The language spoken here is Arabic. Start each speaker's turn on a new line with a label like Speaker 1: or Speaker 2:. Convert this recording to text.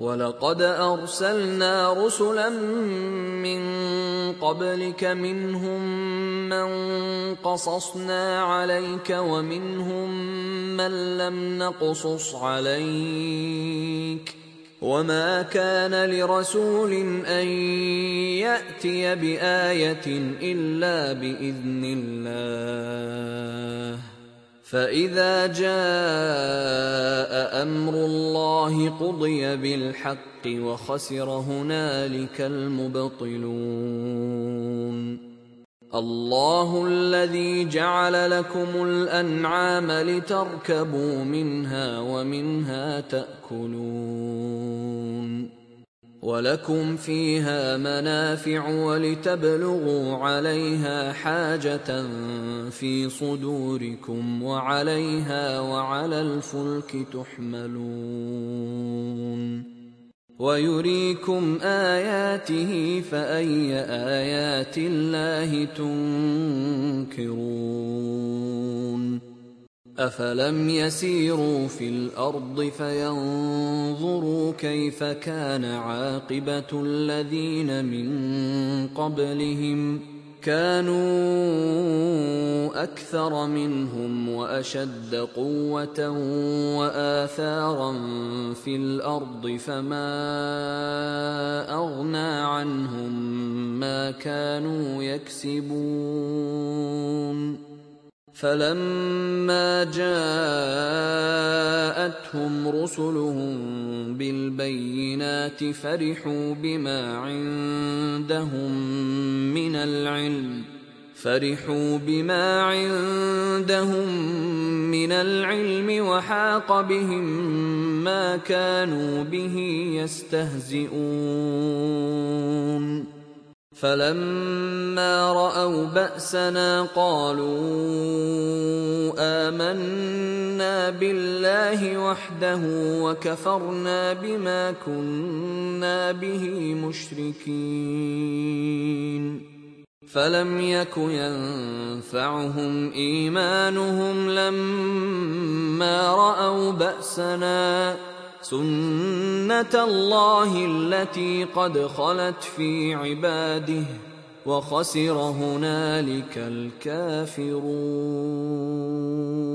Speaker 1: وَلَقَدْ أَرْسَلْنَا رُسُلًا مِّن قَبْلِكَ مِنْهُم مَّن قَصَصْنَا عَلَيْكَ وَمِنْهُم مَّن لَّمْ نَقْصُصْ عَلَيْكَ ۗ وَمَا كَانَ لِرَسُولٍ أَن يَأْتِيَ بِآيَةٍ إِلَّا بِإِذْنِ اللَّهِ ۚ فَإِذَا جَاءَ أَمْرُ اللَّهِ قُضِيَ بِالْحَقِّ وَخَسِرَ هُنَالِكَ الْمُبْطِلُونَ. اللَّهُ الَّذِي جَعَلَ لَكُمُ الْأَنْعَامَ لِتَرْكَبُوا مِنْهَا وَمِنْهَا تَأْكُلُونَ وَلَكُمْ فِيهَا مَنَافِعُ وَلِتَبْلُغُوا عَلَيْهَا حَاجَةً فِي صُدُورِكُمْ وَعَلَيْهَا وَعَلَى الْفُلْكِ تُحْمَلُونَ وَيُرِيكُمْ آيَاتِهِ فَأَيَّ آيَاتِ اللَّهِ تُنكِرُونَ أَفَلَمْ يَسِيرُوا فِي الْأَرْضِ فَيَنظُرُوا كَيْفَ كَانَ عَاقِبَةُ الَّذِينَ مِن قَبْلِهِمْ ۚ كَانُوا أَكْثَرَ مِنْهُمْ وَأَشَدَّ قُوَّةً وَآثَارًا فِي الْأَرْضِ فَمَا أَغْنَىٰ عَنْهُم مَّا كَانُوا يَكْسِبُونَ فَلَمَّا جَاءَتْهُمْ رُسُلُهُم بِالْبَيِّنَاتِ فَرِحُوا بِمَا عِندَهُم مِّنَ الْعِلْمِ وَحَاقَ بِهِم مَّا كَانُوا بِهِ يَسْتَهْزِئُونَ فَلَمَّا رَأَوْا بَأْسَنَا قَالُوا آمَنَّا بِاللَّهِ وَحْدَهُ وَكَفَرْنَا بِمَا كُنَّا بِهِ مُشْرِكِينَ فَلَمْ يَكُ يَنفَعُهُمْ إِيمَانُهُمْ لَمَّا رَأَوْا بَأْسَنَا ۖ سُنَّتَ اللَّهِ الَّتِي قَدْ خَلَتْ فِي عِبَادِهِ ۖ وَخَسِرَ هُنَالِكَ الْكَافِرُونَ.